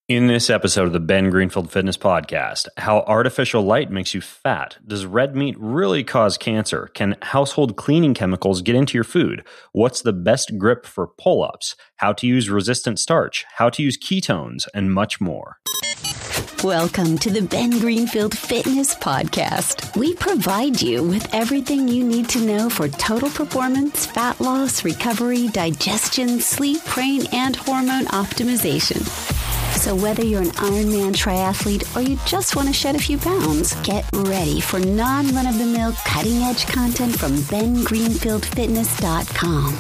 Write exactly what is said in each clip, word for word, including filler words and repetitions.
In this episode of the Ben Greenfield Fitness Podcast, how artificial light makes you fat. Does red meat really cause cancer? Can household cleaning chemicals get into your food? What's the best grip for pull-ups? How to use resistant starch? How to use ketones? And much more. Welcome to the Ben Greenfield Fitness Podcast. We provide you with everything you need to know for total performance, fat loss, recovery, digestion, sleep, brain, and hormone optimization. So whether you're an Ironman triathlete or you just want to shed a few pounds, get ready for non-run-of-the-mill cutting-edge content from ben greenfield fitness dot com.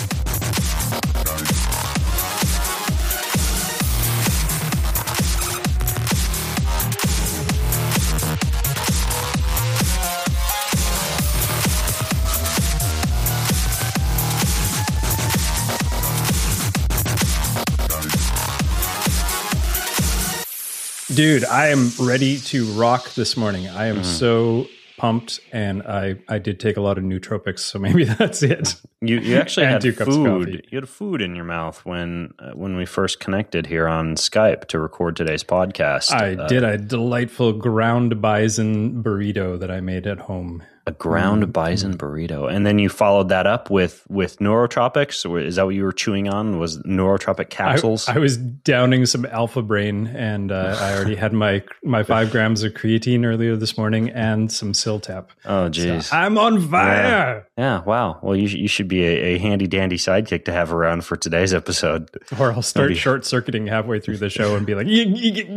Dude, I am ready to rock this morning. I am mm. so pumped, and I, I did take a lot of nootropics, so maybe that's it. You you actually had food. You had food in your mouth when uh, when we first connected here on Skype to record today's podcast. I uh, did a delightful ground bison burrito that I made at home. A ground mm. bison burrito, and then you followed that up with with neurotropics. Is that what you were chewing on? Was neurotropic capsules? I, I was downing some Alpha Brain, and uh, I already had my my five grams of creatine earlier this morning, and some Siltap. Oh, geez, so I'm on fire! Yeah, yeah wow. Well, you you should be a, a handy dandy sidekick to have around for today's episode. Or I'll start be, short circuiting halfway through the show and be like, you'll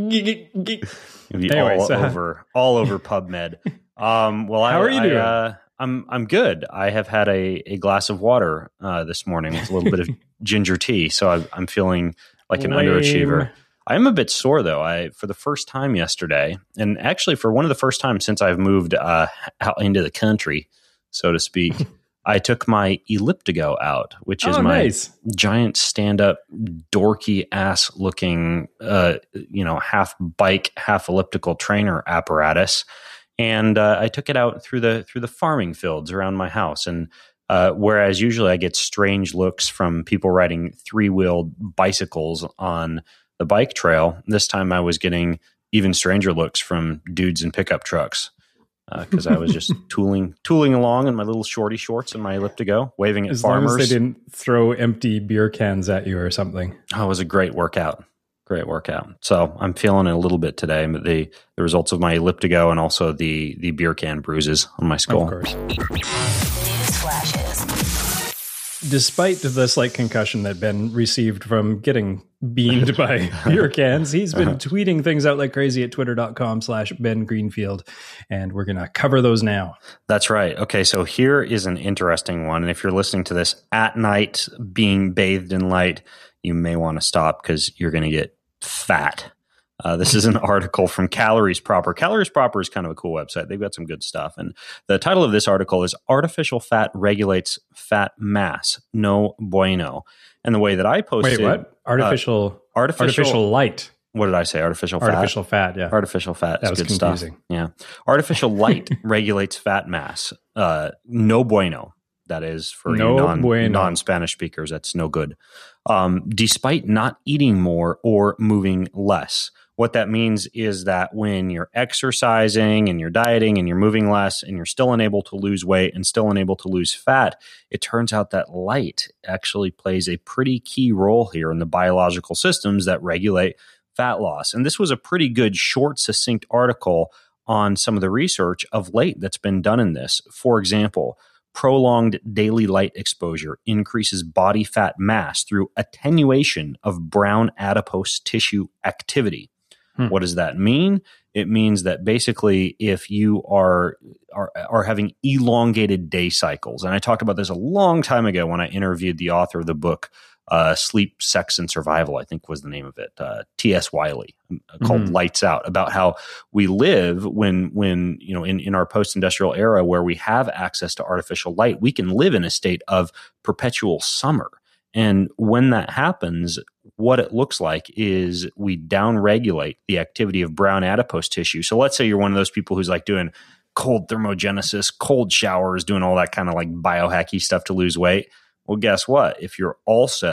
be Anyways, all uh, over all over PubMed. Um, well, how I, are you I, doing? Uh, I'm I'm good. I have had a, a glass of water uh, this morning with a little bit of ginger tea, so I, I'm feeling like an Lame. underachiever. I am a bit sore though. I for the first time yesterday, and actually for one of the first times since I've moved uh, out into the country, so to speak, I took my Elliptigo out, which is oh, my nice. giant stand-up, dorky ass looking, uh, you know, half bike, half elliptical trainer apparatus. And uh, I took it out through the through the farming fields around my house. And uh, whereas usually I get strange looks from people riding three-wheeled bicycles on the bike trail, this time I was getting even stranger looks from dudes in pickup trucks because uh, I was just tooling tooling along in my little shorty shorts and my Elliptigo, waving at as farmers. As long as they didn't throw empty beer cans at you or something. Oh, it was a great workout. Great workout. So I'm feeling it a little bit today. But the the results of my Elliptigo and also the the beer can bruises on my skull. Of course. News flashes. Despite the slight concussion that Ben received from getting beamed by beer cans, he's been tweeting things out like crazy at twitter.com slash Ben Greenfield. And we're going to cover those now. That's right. Okay, so here is an interesting one. And if you're listening to this at night, being bathed in light, you may want to stop because you're going to get fat. Uh, this is an article from Calories Proper. Calories Proper is kind of a cool website. They've got some good stuff. And the title of this article is Artificial Fat Regulates Fat Mass. No bueno. And the way that I posted... Wait, what? Artificial, uh, artificial, artificial light. What did I say? Artificial fat? Artificial fat, yeah. Artificial fat that is was good confusing. Stuff. Yeah. Artificial light regulates fat mass. Uh, no bueno. That is for no you non, bueno. non-Spanish speakers. That's no good. Um, despite not eating more or moving less. What that means is that when you're exercising and you're dieting and you're moving less and you're still unable to lose weight and still unable to lose fat, it turns out that light actually plays a pretty key role here in the biological systems that regulate fat loss. And this was a pretty good, short, succinct article on some of the research of late that's been done in this. For example, prolonged daily light exposure increases body fat mass through attenuation of brown adipose tissue activity. Hmm. What does that mean? It means that basically if you are, are are having elongated day cycles, and I talked about this a long time ago when I interviewed the author of the book, uh, Sleep, Sex, and Survival, I think was the name of it, uh, T S Wiley, called mm-hmm. Lights Out, about how we live when, when you know, in, in our post-industrial era where we have access to artificial light, we can live in a state of perpetual summer. And when that happens, what it looks like is we downregulate the activity of brown adipose tissue. So let's say you're one of those people who's like doing cold thermogenesis, cold showers, doing all that kind of like biohacky stuff to lose weight. Well, guess what? If you're also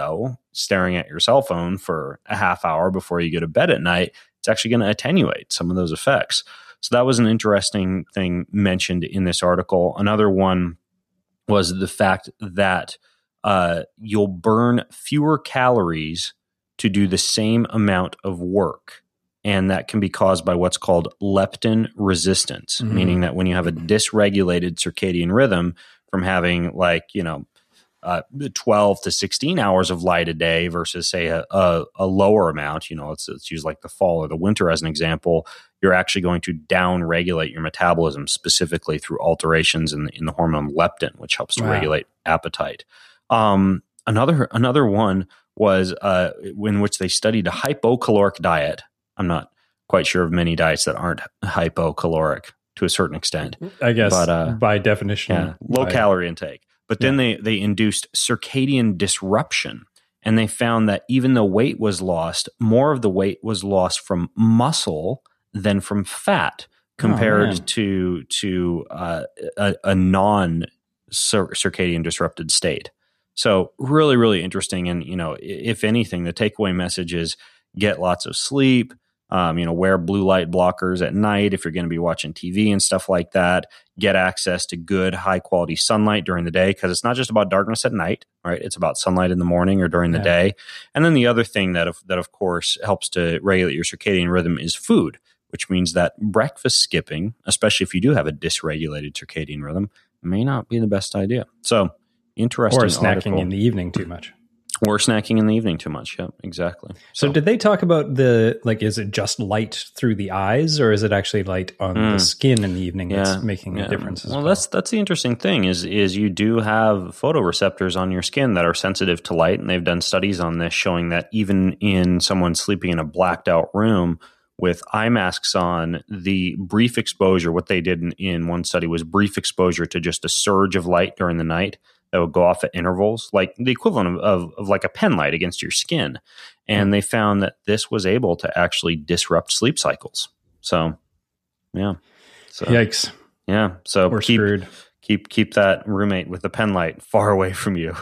staring at your cell phone for a half hour before you go to bed at night, it's actually going to attenuate some of those effects. So that was an interesting thing mentioned in this article. Another one was the fact that uh, you'll burn fewer calories to do the same amount of work. And that can be caused by what's called leptin resistance, mm-hmm. meaning that when you have a dysregulated circadian rhythm from having like, you know, uh, twelve to sixteen hours of light a day versus say a, a, a lower amount, you know, let's, let's use like the fall or the winter as an example, you're actually going to down regulate your metabolism specifically through alterations in the, in the hormone leptin, which helps to wow. regulate appetite. Um, another, another one was uh, in which they studied a hypocaloric diet. I'm not quite sure of many diets that aren't hypocaloric to a certain extent. I guess but, uh, by definition. Yeah, low by, calorie intake. But then yeah. they, they induced circadian disruption. And they found that even though weight was lost, more of the weight was lost from muscle than from fat compared oh, to, to uh, a, a non-circadian disrupted state. So really, really interesting. And, you know, if anything, the takeaway message is get lots of sleep, um, you know, wear blue light blockers at night if you're going to be watching T V and stuff like that. Get access to good, high quality sunlight during the day, because it's not just about darkness at night, right? It's about sunlight in the morning or during the yeah. day. And then the other thing that, of, that of course, helps to regulate your circadian rhythm is food, which means that breakfast skipping, especially if you do have a dysregulated circadian rhythm, may not be the best idea. So, interesting. Or snacking article. in the evening too much. Or snacking in the evening too much. Yeah, exactly. So, so did they talk about the, like, is it just light through the eyes, or is it actually light on mm. the skin in the evening that's yeah, making yeah. a difference as well? Well, that's that's the interesting thing is is you do have photoreceptors on your skin that are sensitive to light, and they've done studies on this showing that even in someone sleeping in a blacked out room with eye masks on, the brief exposure, what they did in, in one study was brief exposure to just a surge of light during the night that would go off at intervals, like the equivalent of, of, of like a pen light against your skin. And they found that this was able to actually disrupt sleep cycles. So, yeah. So, Yikes. Yeah. So We're keep, screwed. keep, keep that roommate with the pen light far away from you.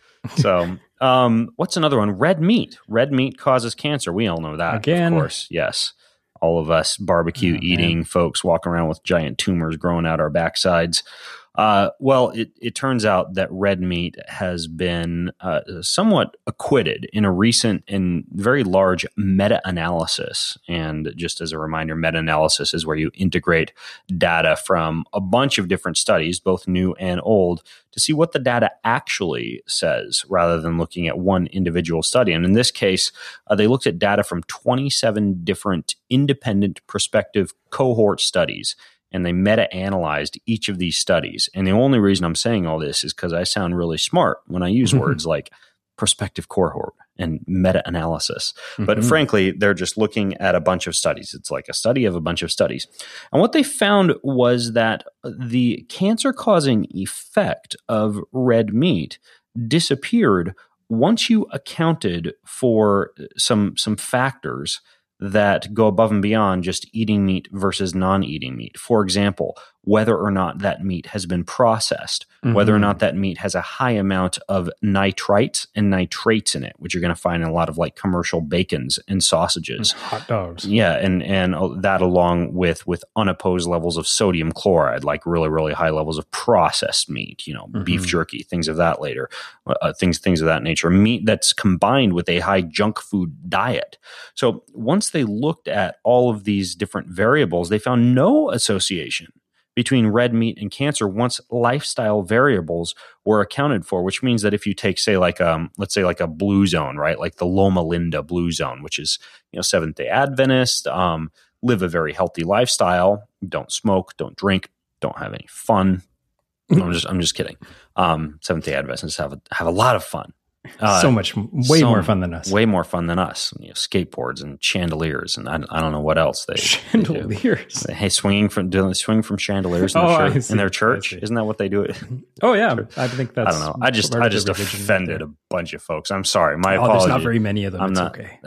So, um, what's another one? Red meat. Red meat causes cancer. We all know that. Again. Of course. Yes. All of us barbecue oh, eating man. folks walking around with giant tumors growing out our backsides. Uh, well, it, it turns out that red meat has been uh, somewhat acquitted in a recent and very large meta-analysis. And just as a reminder, meta-analysis is where you integrate data from a bunch of different studies, both new and old, to see what the data actually says rather than looking at one individual study. And in this case, uh, they looked at data from twenty-seven different independent prospective cohort studies. And they meta-analyzed each of these studies. And the only reason I'm saying all this is because I sound really smart when I use words like prospective cohort and meta-analysis. Mm-hmm. But frankly, they're just looking at a bunch of studies. It's like a study of a bunch of studies. And what they found was that the cancer-causing effect of red meat disappeared once you accounted for some, some factors that go above and beyond just eating meat versus non-eating meat. For example, whether or not that meat has been processed, mm-hmm. whether or not that meat has a high amount of nitrites and nitrates in it, which you're going to find in a lot of like commercial bacons and sausages. Hot dogs. Yeah, and and that along with with unopposed levels of sodium chloride, like really, really high levels of processed meat, you know, mm-hmm. beef jerky, things of that later, uh, things, things of that nature. Meat that's combined with a high junk food diet. So once they looked at all of these different variables, they found no association between red meat and cancer once lifestyle variables were accounted for, which means that if you take, say, like, um, let's say like a blue zone, right? Like the Loma Linda blue zone, which is, you know, Seventh-day Adventist, um, live a very healthy lifestyle, don't smoke, don't drink, don't have any fun. I'm just, I'm just kidding. Um, Seventh-day Adventists have a, have a lot of fun. Uh, so much, way so, more fun than us. Way more fun than us. You know, skateboards and chandeliers, and I, I don't know what else they chandeliers. They hey, swinging from do they swing from chandeliers in, oh, their, in their church. Isn't that what they do? Oh yeah, I think that's. I don't know. I just I just offended a bunch of folks. I'm sorry. My oh, apologies. There's not very many of them. I'm it's not, okay.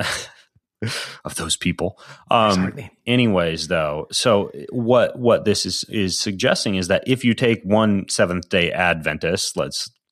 Of those people. Um, anyways, though, so what what this is is suggesting is that if you take one Seventh-day Adventist, let's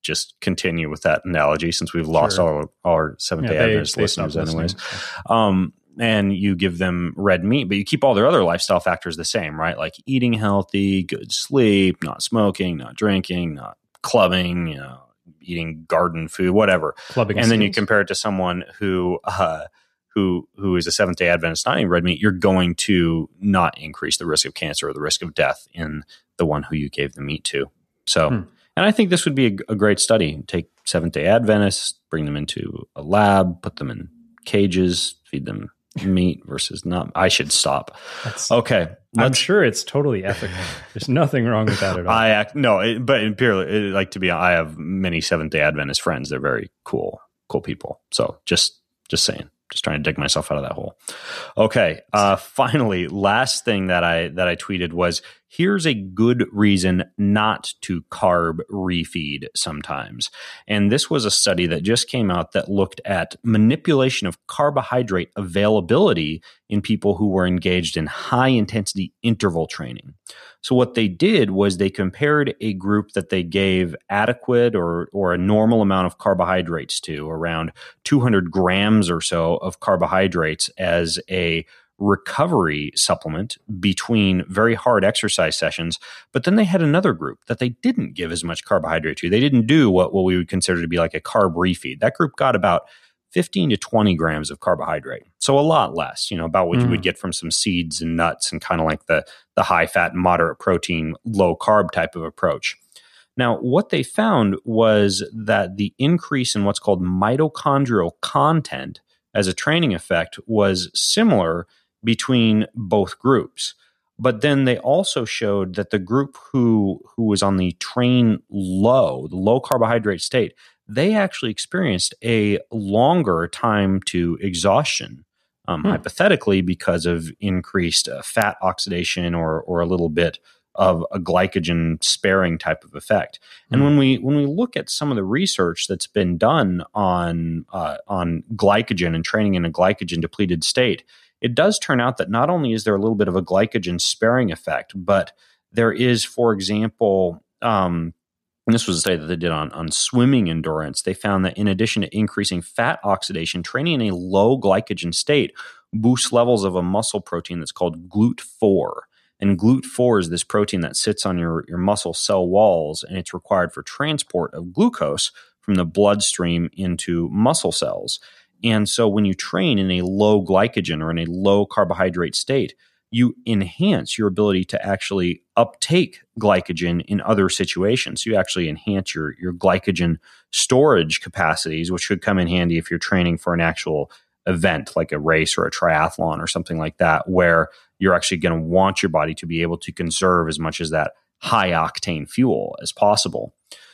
just continue with that analogy since we've lost Sure. all, all our Seventh-day Yeah, they- Adventist they listeners stopped anyways. listening. Um, and you give them red meat, but you keep all their other lifestyle factors the same, right? Like eating healthy, good sleep, not smoking, not drinking, not clubbing, you know, eating garden food, whatever. Clubbing and then you skills. compare it to someone who, uh, who, who is a Seventh-day Adventist not eating red meat, you're going to not increase the risk of cancer or the risk of death in the one who you gave the meat to. So, Hmm. and I think this would be a, a great study. Take Seventh-day Adventists, bring them into a lab, put them in cages, feed them meat versus not. I should stop. That's- Okay. I'm let's- sure it's totally ethical. There's nothing wrong with that at all. I act no, it, but in purely it, like to be. I have many Seventh Day Adventist friends. They're very cool, cool people. So just, just saying, just trying to dig myself out of that hole. Okay. Uh, finally, last thing that I that I tweeted was: here's a good reason not to carb refeed sometimes. And this was a study that just came out that looked at manipulation of carbohydrate availability in people who were engaged in high intensity interval training. So what they did was they compared a group that they gave adequate or or a normal amount of carbohydrates to, around two hundred grams or so of carbohydrates, as a recovery supplement between very hard exercise sessions. But then they had another group that they didn't give as much carbohydrate to. They didn't do what, what we would consider to be like a carb refeed. That group got about fifteen to twenty grams of carbohydrate. So a lot less, you know, about what mm. you would get from some seeds and nuts and kind of like the, the high fat, moderate protein, low carb type of approach. Now, what they found was that the increase in what's called mitochondrial content as a training effect was similar between both groups. But then they also showed that the group who who was on the train low, the low carbohydrate state, they actually experienced a longer time to exhaustion, um, hmm. hypothetically because of increased uh, fat oxidation or or a little bit of a glycogen sparing type of effect. And mm. when we when we look at some of the research that's been done on uh, on glycogen and training in a glycogen depleted state, it does turn out that not only is there a little bit of a glycogen sparing effect, but there is, for example, um, and this was a study that they did on, on swimming endurance. They found that in addition to increasing fat oxidation, training in a low glycogen state boosts levels of a muscle protein that's called G L U T four. And G L U T four is this protein that sits on your, your muscle cell walls, and it's required for transport of glucose from the bloodstream into muscle cells. And so when you train in a low glycogen or in a low carbohydrate state, you enhance your ability to actually uptake glycogen in other situations. You actually enhance your, your glycogen storage capacities, which should come in handy if you're training for an actual event like a race or a triathlon or something like that, where you're actually going to want your body to be able to conserve as much as that high octane fuel as possible.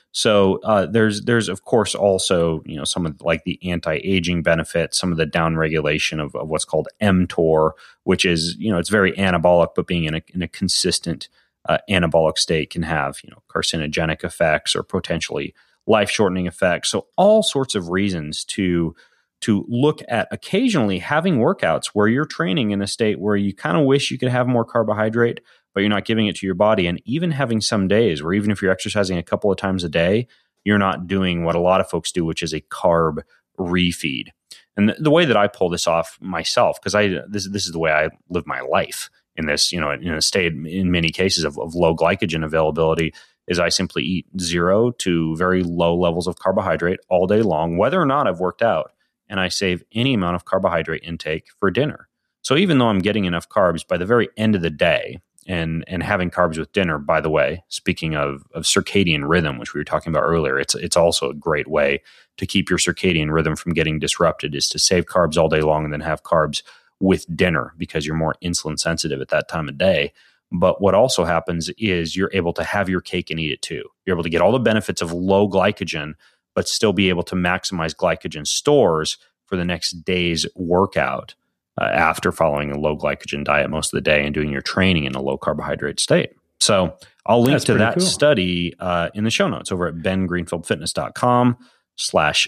So uh, there's there's of course also, you know, some of like the anti-aging benefits, some of the downregulation of, of what's called mTOR, which is, you know, it's very anabolic, but being in a in a consistent uh, anabolic state can have, you know, carcinogenic effects or potentially life-shortening effects. So all sorts of reasons to to look at occasionally having workouts where you're training in a state where you kind of wish you could have more carbohydrate, but you're not giving it to your body. And even having some days where even if you're exercising a couple of times a day, you're not doing what a lot of folks do, which is a carb refeed. And the, the way that I pull this off myself, because I this this is the way I live my life in this, you know, in a state in many cases of, of low glycogen availability, is I simply eat zero to very low levels of carbohydrate all day long, whether or not I've worked out. And I save any amount of carbohydrate intake for dinner. So even though I'm getting enough carbs by the very end of the day, and and having carbs with dinner, by the way, speaking of, of circadian rhythm, which we were talking about earlier, it's it's also a great way to keep your circadian rhythm from getting disrupted, is to save carbs all day long and then have carbs with dinner because you're more insulin sensitive at that time of day. But what also happens is you're able to have your cake and eat it too. You're able to get all the benefits of low glycogen, but still be able to maximize glycogen stores for the next day's workout uh, after following a low glycogen diet most of the day and doing your training in a low carbohydrate state. So I'll link That's to that cool. study uh, in the show notes over at bengreenfieldfitness.com slash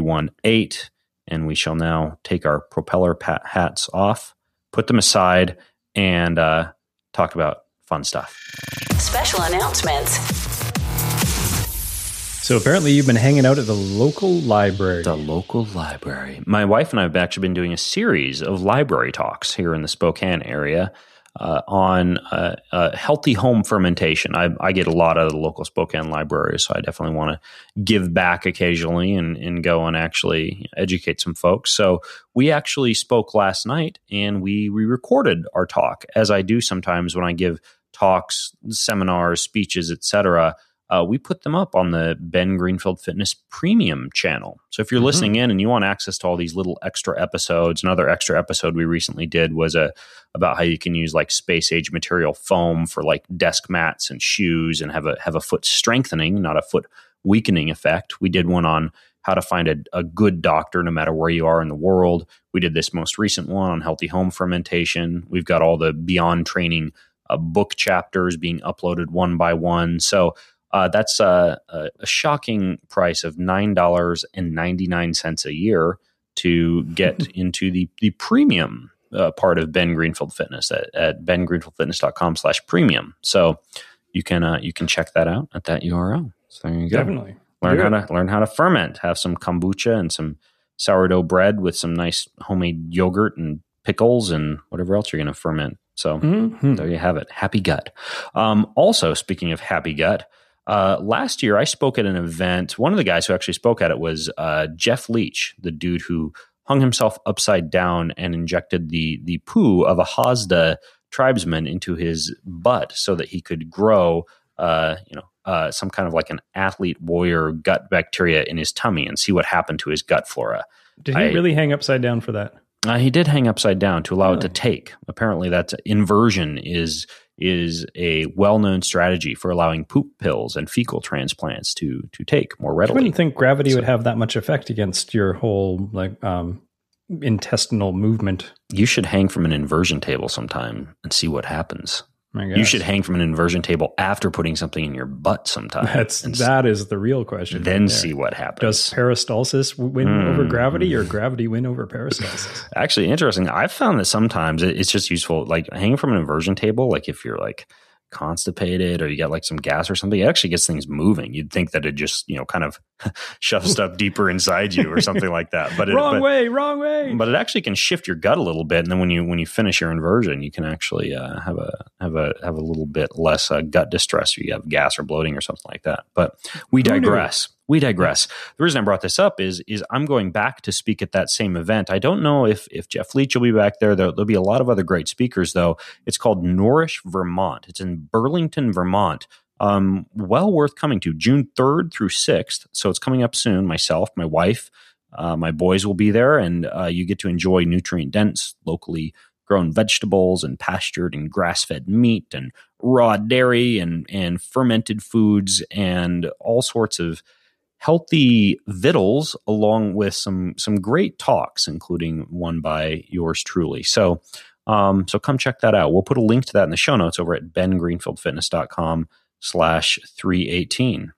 318. And we shall now take our propeller pat hats off, put them aside, and uh, talk about fun stuff. Special announcements. So apparently you've been hanging out at the local library. The local library. My wife and I have actually been doing a series of library talks here in the Spokane area uh, on uh, uh, healthy home fermentation. I, I get a lot out of the local Spokane library, so I definitely want to give back occasionally and, and go and actually educate some folks. So we actually spoke last night, and we re-recorded our talk, as I do sometimes when I give talks, seminars, speeches, et cetera. Uh, we put them up on the Ben Greenfield Fitness Premium channel. So if you're mm-hmm. listening in and you want access to all these little extra episodes, another extra episode we recently did was a about how you can use like space age material foam for like desk mats and shoes and have a have a foot strengthening, not a foot weakening effect. We did one on how to find a, a good doctor no matter where you are in the world. We did this most recent one on healthy home fermentation. We've got all the Beyond Training uh, book chapters being uploaded one by one. So Uh, that's a, a, a shocking price of nine dollars and ninety-nine cents a year to get into the, the premium uh, part of Ben Greenfield Fitness at, at ben greenfield fitness dot com slash premium. So you can uh, you can check that out at that U R L. So there you go. Definitely. Learn how to learn how to ferment. Have some kombucha and some sourdough bread with some nice homemade yogurt and pickles and whatever else you're going to ferment. So mm-hmm. there you have it. Happy gut. Um, also, speaking of happy gut, Uh, last year, I spoke at an event. One of the guys who actually spoke at it was uh, Jeff Leach, the dude who hung himself upside down and injected the the poo of a Hazda tribesman into his butt so that he could grow, uh, you know, uh, some kind of like an athlete warrior gut bacteria in his tummy and see what happened to his gut flora. Did he I, really hang upside down for that? Uh, he did hang upside down to allow really? it to take. Apparently, that inversion is. is a well-known strategy for allowing poop pills and fecal transplants to to take more readily. I wouldn't think gravity so, would have that much effect against your whole like um, intestinal movement. You should hang from an inversion table sometime and see what happens. You should hang from an inversion table after putting something in your butt sometime. That's that is the real question. Then right see what happens. Does peristalsis win mm. over gravity, or gravity win over peristalsis? Actually, interesting. I've found that sometimes it's just useful, like hanging from an inversion table. Like if you're like constipated or you got like some gas or something, it actually gets things moving. You'd think that it just, you know, kind of shoves stuff deeper inside you or something like that. But it, wrong but, way, wrong way. But it actually can shift your gut a little bit, and then when you when you finish your inversion, you can actually uh, have a have a have a little bit less uh, gut distress. Or you have gas or bloating or something like that. But we digress. We digress. The reason I brought this up is is I'm going back to speak at that same event. I don't know if if Jeff Leach will be back there. There'll, there'll be a lot of other great speakers, though. It's called Nourish Vermont. It's in Burlington, Vermont. Um, well worth coming to. June third through sixth. So it's coming up soon. Myself, my wife, uh, my boys will be there, and uh, you get to enjoy nutrient-dense, locally grown vegetables and pastured and grass-fed meat and raw dairy and and fermented foods and all sorts of healthy vittles, along with some some great talks, including one by yours truly. So, um, so come check that out. We'll put a link to that in the show notes over at ben greenfield fitness dot com slash three eighteen.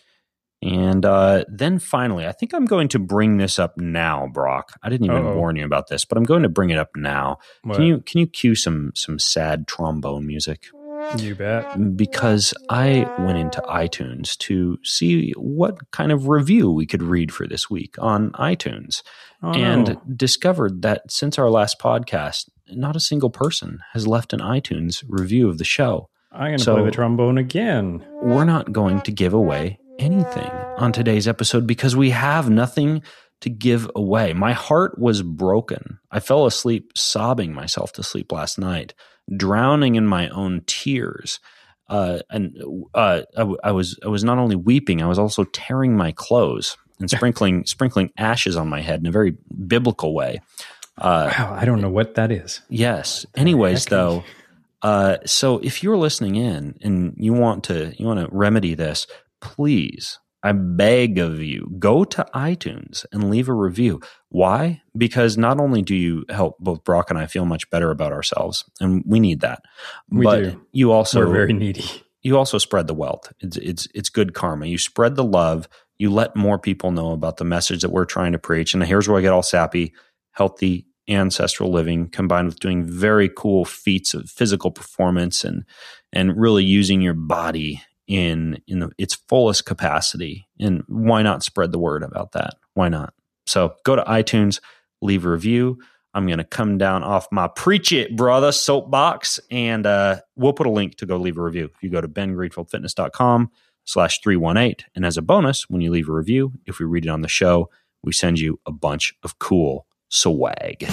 And uh, then finally, I think I'm going to bring this up now, Brock. I didn't even Uh-oh. warn you about this, but I'm going to bring it up now. What? Can you can you cue some some sad trombone music? You bet. Because I went into iTunes to see what kind of review we could read for this week on iTunes, oh, and no. discovered that since our last podcast, not a single person has left an iTunes review of the show. I'm going to so play the trombone again. We're not going to give away anything on today's episode because we have nothing to give away. My heart was broken. I fell asleep sobbing myself to sleep last night, drowning in my own tears. Uh, and uh, I, I was I was not only weeping, I was also tearing my clothes and sprinkling sprinkling ashes on my head in a very biblical way. Uh, wow, I don't know what that is. Yes. Anyways, though, uh, so if you're listening in and you want to you want to remedy this, please, I beg of you, go to iTunes and leave a review. Why? Because not only do you help both Brock and I feel much better about ourselves, and we need that, we but do. you also we're very needy. You also spread the wealth. It's it's it's good karma. You spread the love. You let more people know about the message that we're trying to preach. And here's where I get all sappy: healthy ancestral living combined with doing very cool feats of physical performance and and really using your body in in the, its fullest capacity. And why not spread the word about that? Why not? So go to iTunes, leave a review. I'm going to come down off my preach it, brother, soapbox, and uh, we'll put a link to go leave a review. If you go to ben greenfield fitness dot com slash three one eight, and as a bonus, when you leave a review, if we read it on the show, we send you a bunch of cool swag.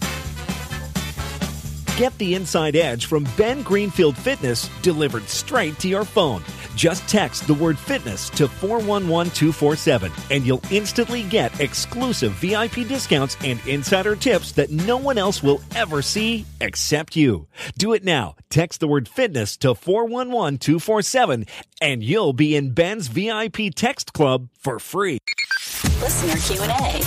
Get the inside edge from Ben Greenfield Fitness delivered straight to your phone. Just text the word fitness to four one one two four seven and you'll instantly get exclusive V I P discounts and insider tips that no one else will ever see except you. Do it now. Text the word fitness to four one one two four seven and you'll be in Ben's V I P text club for free. Listener Q and A.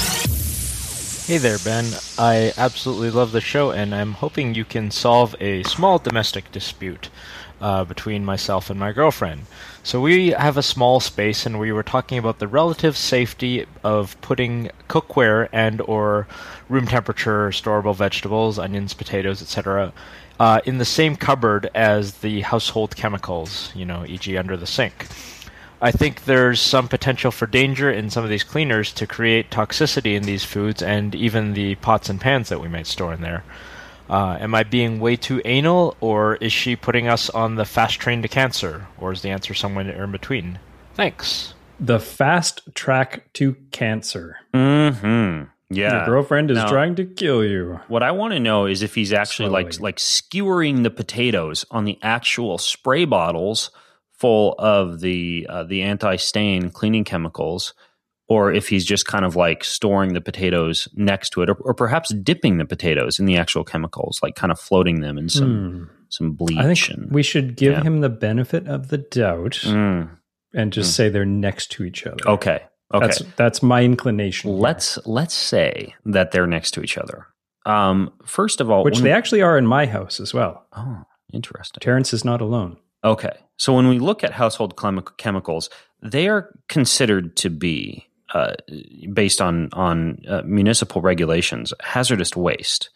Hey there, Ben. I absolutely love the show, and I'm hoping you can solve a small domestic dispute uh, between myself and my girlfriend. So we have a small space, and we were talking about the relative safety of putting cookware and or room temperature storable vegetables, onions, potatoes, et cetera, uh, in the same cupboard as the household chemicals, you know, for example under the sink. I think there's some potential for danger in some of these cleaners to create toxicity in these foods and even the pots and pans that we might store in there. Uh, am I being way too anal, or is she putting us on the fast train to cancer, or is the answer somewhere in between? Thanks. The fast track to cancer. Mm-hmm. Yeah. Your girlfriend is now, trying to kill you. What I want to know is if he's actually Slowly. like like skewering the potatoes on the actual spray bottles full of the uh, the anti-stain cleaning chemicals, or if he's just kind of like storing the potatoes next to it, or, or perhaps dipping the potatoes in the actual chemicals, like kind of floating them in some Hmm. some bleach. I think and, we should give yeah. him the benefit of the doubt Mm. and just Mm. say they're next to each other. Okay. Okay. That's that's my inclination. here. let's let's say that they're next to each other. Um, first of all, Which when- they actually are in my house as well. oh, interesting. Terrence is not alone. Okay. So when we look at household chem- chemicals, they are considered to be, uh, based on, on uh, municipal regulations, hazardous waste.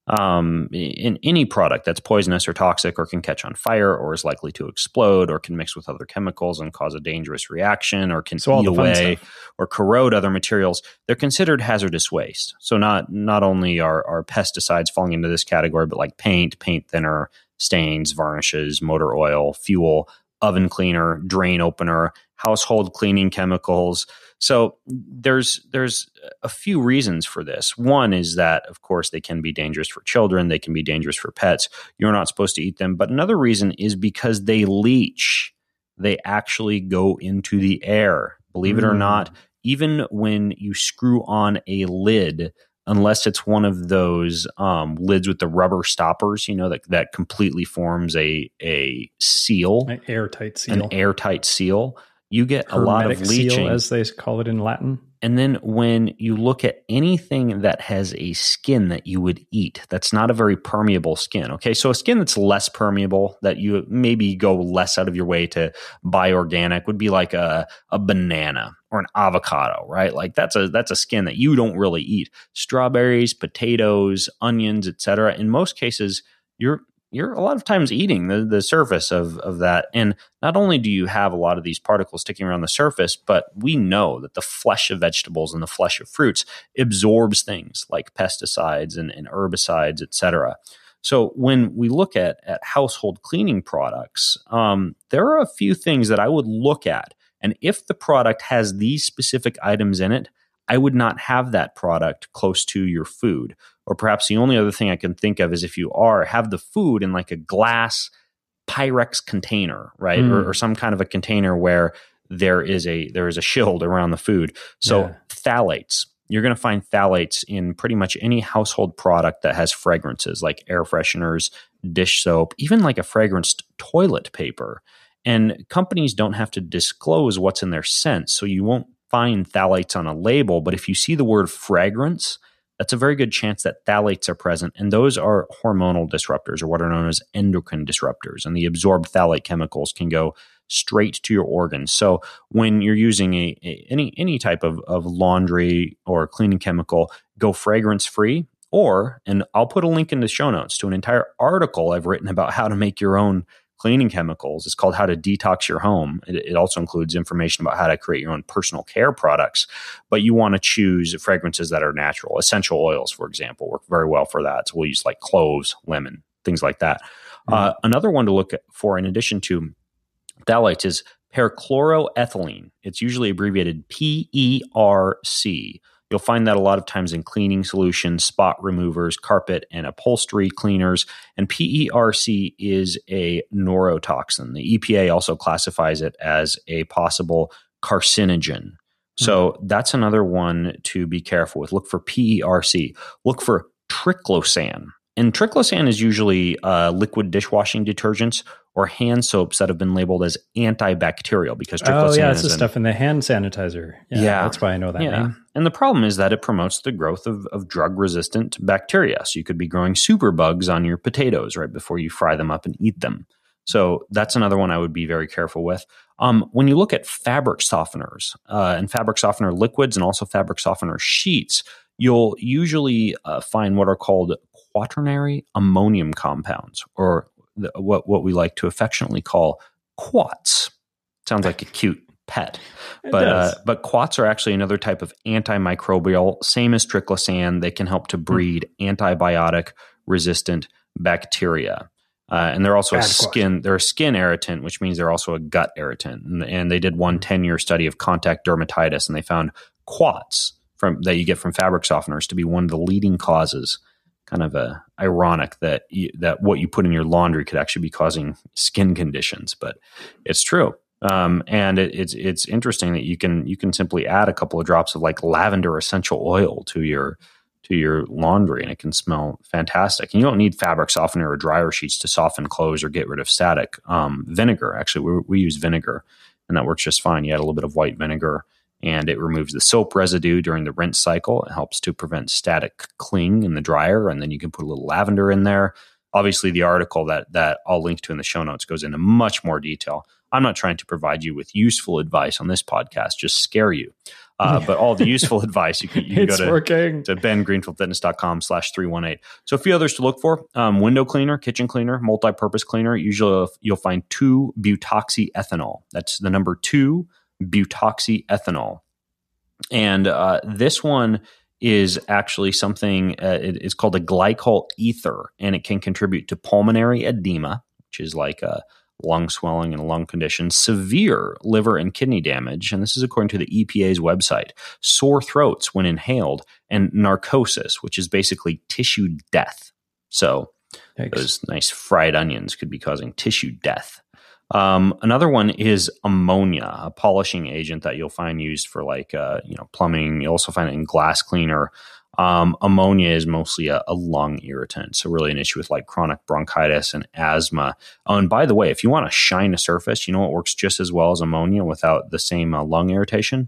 Um, in any product that's poisonous or toxic or can catch on fire or is likely to explode or can mix with other chemicals and cause a dangerous reaction or can So all eat the fun away stuff. or corrode other materials, they're considered hazardous waste. So not not only are, are pesticides falling into this category, but like paint, paint thinner, stains, varnishes, motor oil, fuel, oven cleaner, drain opener, household cleaning chemicals. So there's there's a few reasons for this. One is that, of course, they can be dangerous for children. They can be dangerous for pets. You're not supposed to eat them. But another reason is because they leach. They actually go into the air. Believe it or Mm. not, even when you screw on a lid, unless it's one of those um, lids with the rubber stoppers, you know, that, that completely forms a, a seal, An airtight seal. an airtight seal, you get a lot of Hermetic leaching. seal, as they call it in Latin. And then when you look at anything that has a skin that you would eat, that's not a very permeable skin. Okay, so a skin that's less permeable, that you maybe go less out of your way to buy organic, would be like a, a banana or an avocado, right? Like that's a that's a skin that you don't really eat. Strawberries, potatoes, onions, et cetera. In most cases, you're you're a lot of times eating the, the surface of, of that. And not only do you have a lot of these particles sticking around the surface, but we know that the flesh of vegetables and the flesh of fruits absorbs things like pesticides and, and herbicides, et cetera. So when we look at, at household cleaning products, um, there are a few things that I would look at. And if the product has these specific items in it, I would not have that product close to your food. Or perhaps the only other thing I can think of is if you are, have the food in like a glass Pyrex container, right? Mm. Or, or some kind of a container where there is a there is a shield around the food. So Yeah. phthalates, you're going to find phthalates in pretty much any household product that has fragrances like air fresheners, dish soap, even like a fragranced toilet paper. And companies don't have to disclose what's in their scents, so you won't find phthalates on a label. But if you see the word fragrance, that's a very good chance that phthalates are present. And those are hormonal disruptors, or what are known as endocrine disruptors. And the absorbed phthalate chemicals can go straight to your organs. So when you're using a, a any any type of, of laundry or cleaning chemical, go fragrance free. Or, and I'll put a link in the show notes to an entire article I've written about how to make your own cleaning chemicals. It's called How to Detox Your Home. It, it also includes information about how to create your own personal care products, but you want to choose fragrances that are natural. Essential oils, for example, work very well for that. So we'll use like cloves, lemon, things like that. Mm-hmm. Uh, another one to look for, in addition to phthalates, is perchloroethylene. It's usually abbreviated P E R C. You'll find that a lot of times in cleaning solutions, spot removers, carpet and upholstery cleaners. And P E R C is a neurotoxin. The E P A also classifies it as a possible carcinogen. So mm-hmm. that's another one to be careful with. Look for P E R C. Look for triclosan. And triclosan is usually uh, liquid dishwashing detergents or hand soaps that have been labeled as antibacterial, because triclosan oh, yeah, it's is the an, stuff in the hand sanitizer. Yeah, yeah, that's why I know that yeah. name. And the problem is that it promotes the growth of, of drug-resistant bacteria. So you could be growing superbugs on your potatoes right before you fry them up and eat them. So that's another one I would be very careful with. Um, when you look at fabric softeners uh, and fabric softener liquids and also fabric softener sheets, you'll usually uh, find what are called quaternary ammonium compounds, or the, what, what we like to affectionately call quats. Sounds like a cute pet. But uh, but quats are actually another type of antimicrobial, same as triclosan. They can help to breed mm. antibiotic-resistant bacteria. Uh, and they're also Bad a skin, quat. They're a skin irritant, which means they're also a gut irritant. And, and they did one ten-year study of contact dermatitis, and they found quats from that you get from fabric softeners to be one of the leading causes. Kind of a ironic that you, that what you put in your laundry could actually be causing skin conditions, but it's true. Um, and it, it's it's interesting that you can you can simply add a couple of drops of like lavender essential oil to your to your laundry, and it can smell fantastic. And you don't need fabric softener or dryer sheets to soften clothes or get rid of static. Um, vinegar, actually, we, we use vinegar, and that works just fine. You add a little bit of white vinegar, and it removes the soap residue during the rinse cycle. It helps to prevent static cling in the dryer, and then you can put a little lavender in there. Obviously, the article that that I'll link to in the show notes goes into much more detail. I'm not trying to provide you with useful advice on this podcast, just scare you. Uh, but all the useful advice, you can, you can go to, to bengreenfieldfitness.com slash 318. So a few others to look for. Um, window cleaner, kitchen cleaner, multi-purpose cleaner. Usually you'll find two butoxyethanol. That's the number two butoxyethanol. And uh, this one is actually something, uh, it, it's called a glycol ether, and it can contribute to pulmonary edema, which is like a lung swelling and a lung condition, severe liver and kidney damage, and this is according to the E P A's website, sore throats when inhaled, and narcosis, which is basically tissue death. So Thanks. Those nice fried onions could be causing tissue death. Um, another one is ammonia, a polishing agent that you'll find used for like uh, you know plumbing. You'll also find it in glass cleaner. Um, ammonia is mostly a, a lung irritant, so really an issue with like chronic bronchitis and asthma. Oh, and by the way, if you want to shine a surface, you know what works just as well as ammonia without the same uh, lung irritation?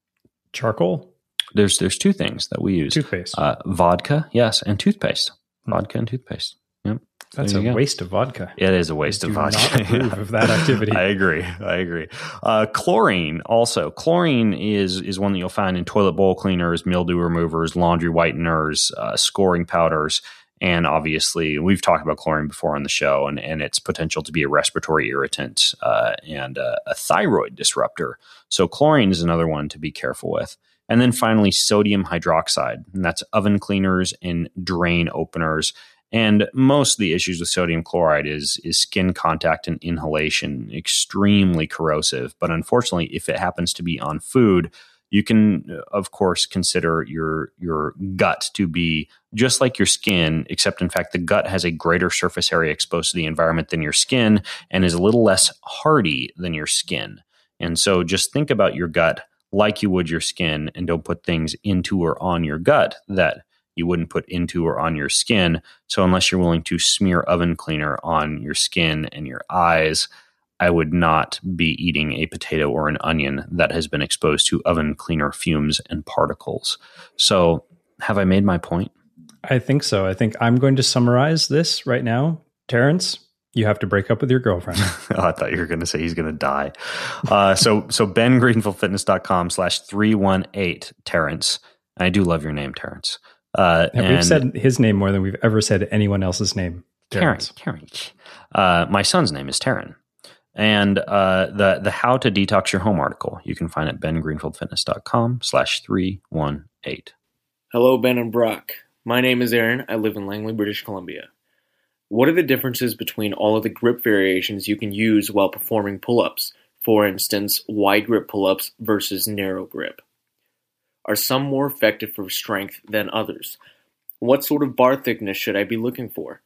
Charcoal? There's there's two things that we use. Toothpaste. Uh, vodka, yes, and toothpaste. Hmm. Vodka and toothpaste. Yep. That's a go. waste of vodka. It is a waste I of do vodka. Not approve of that activity. I agree. I agree. Uh, chlorine also. Chlorine is is one that you'll find in toilet bowl cleaners, mildew removers, laundry whiteners, uh, scoring powders, and obviously we've talked about chlorine before on the show, and, and its potential to be a respiratory irritant uh, and uh, a thyroid disruptor. So chlorine is another one to be careful with. And then finally, sodium hydroxide, and that's oven cleaners and drain openers. And most of the issues with sodium chloride is is skin contact and inhalation, extremely corrosive. But unfortunately, if it happens to be on food, you can, of course, consider your your gut to be just like your skin, except in fact, the gut has a greater surface area exposed to the environment than your skin and is a little less hardy than your skin. And so just think about your gut like you would your skin, and don't put things into or on your gut that you wouldn't put into or on your skin. So unless you're willing to smear oven cleaner on your skin and your eyes, I would not be eating a potato or an onion that has been exposed to oven cleaner fumes and particles. So have I made my point? I think so. I think I'm going to summarize this right now. Terrence, you have to break up with your girlfriend. Oh, I thought you were going to say he's going to die. Uh, so so bengreenfieldfitness.com slash 318 Terrence. I do love your name, Terrence. Uh, and, and we've said his name more than we've ever said anyone else's name. Terrence. Terrence. Uh, my son's name is Taryn. And uh, the the How to Detox Your Home article, you can find at ben greenfield fitness dot com slash three one eight. Hello, Ben and Brock. My name is Aaron. I live in Langley, British Columbia. What are the differences between all of the grip variations you can use while performing pull-ups? For instance, wide grip pull-ups versus narrow grip. Are some more effective for strength than others? What sort of bar thickness should I be looking for?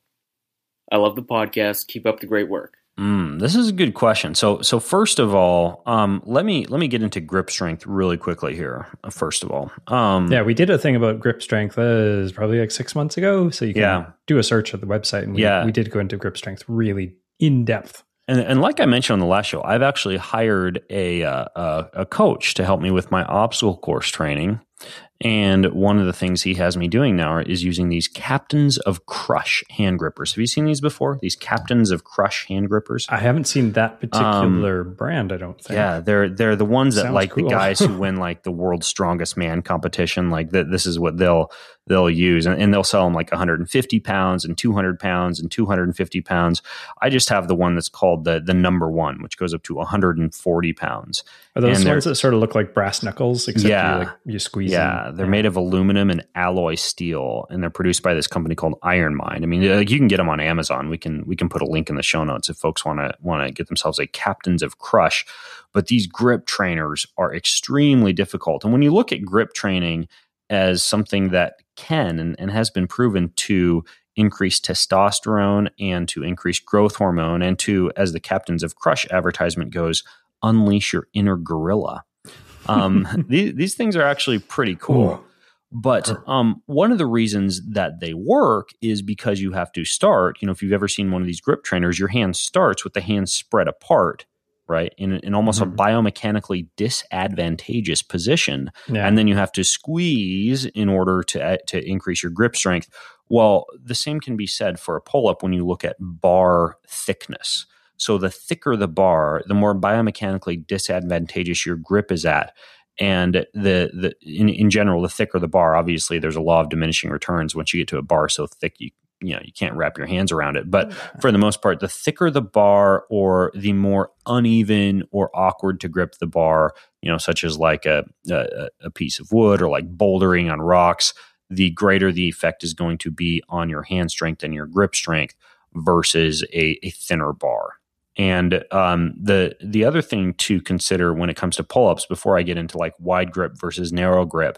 I love the podcast. Keep up the great work. Mm, this is a good question. So, so first of all, um, let me let me get into grip strength really quickly here. First of all, um, yeah, we did a thing about grip strength uh, probably like six months ago. So you can yeah. do a search at the website, and we, yeah. we did go into grip strength really in depth. And, and like I mentioned on the last show, I've actually hired a uh, a, a coach to help me with my obstacle course training. And one of the things he has me doing now is using these Captains of Crush hand grippers. Have you seen these before? These Captains of Crush hand grippers? I haven't seen that particular um, brand, I don't think. Yeah, they're they're the ones that Sounds like cool. the guys who win like the world's strongest man competition. Like th- this is what they'll they'll use, and, and they'll sell them like one hundred fifty pounds and two hundred pounds and two hundred fifty pounds. I just have the one that's called the the number one, which goes up to one hundred forty pounds. Are those and ones that sort of look like brass knuckles, except yeah, you, like, you squeeze yeah, them? They're Yeah. made of aluminum and alloy steel, and they're produced by this company called Iron Mind. I mean, like, you can get them on Amazon. We can we can put a link in the show notes if folks want to want to get themselves a Captains of Crush. But these grip trainers are extremely difficult. And when you look at grip training as something that can and, and has been proven to increase testosterone and to increase growth hormone and to, as the Captains of Crush advertisement goes, unleash your inner gorilla. Um, these, these things are actually pretty cool. Ooh. But um, one of the reasons that they work is because you have to start, you know, if you've ever seen one of these grip trainers, your hand starts with the hands spread apart, right? In, in almost mm-hmm. a biomechanically disadvantageous position. Yeah. And then you have to squeeze in order to, to increase your grip strength. Well, the same can be said for a pull-up when you look at bar thickness. So the thicker the bar, the more biomechanically disadvantageous your grip is at. And the the in, in general, the thicker the bar, obviously there's a law of diminishing returns. Once you get to a bar so thick, you you know you can't wrap your hands around it. But for the most part, the thicker the bar, or the more uneven or awkward to grip the bar, you know, such as like a a, a piece of wood or like bouldering on rocks, the greater the effect is going to be on your hand strength and your grip strength versus a, a thinner bar. And um, the the other thing to consider when it comes to pull-ups, before I get into like wide grip versus narrow grip,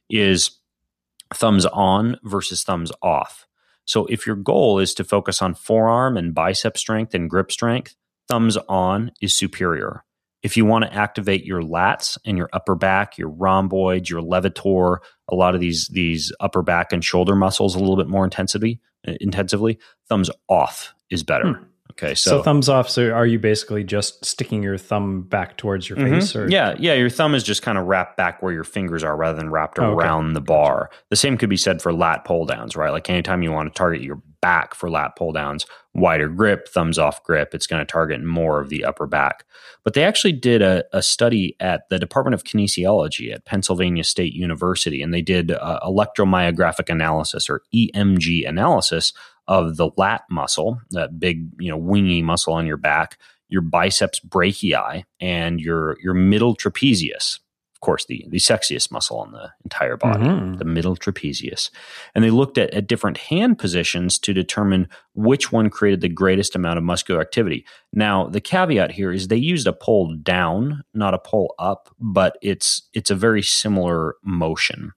is thumbs on versus thumbs off. So if your goal is to focus on forearm and bicep strength and grip strength, thumbs on is superior. If you want to activate your lats and your upper back, your rhomboids, your levator, a lot of these these upper back and shoulder muscles a little bit more intensively, intensively, thumbs off is better. Hmm. Okay, so, so thumbs off. So are you basically just sticking your thumb back towards your face? Mm-hmm. Or? Yeah, yeah. Your thumb is just kind of wrapped back where your fingers are rather than wrapped oh, around okay. the bar. The same could be said for lat pull downs, right? Like anytime you want to target your back for lat pull downs, wider grip, thumbs off grip, it's going to target more of the upper back. But they actually did a, a study at the Department of Kinesiology at Pennsylvania State University, and they did uh, electromyographic analysis, or E M G analysis, of the lat muscle, that big, you know, wingy muscle on your back, your biceps brachii, and your your middle trapezius. Of course, the, the sexiest muscle on the entire body, mm-hmm. the middle trapezius. And they looked at, at different hand positions to determine which one created the greatest amount of muscular activity. Now, the caveat here is they used a pull down, not a pull up, but it's it's a very similar motion.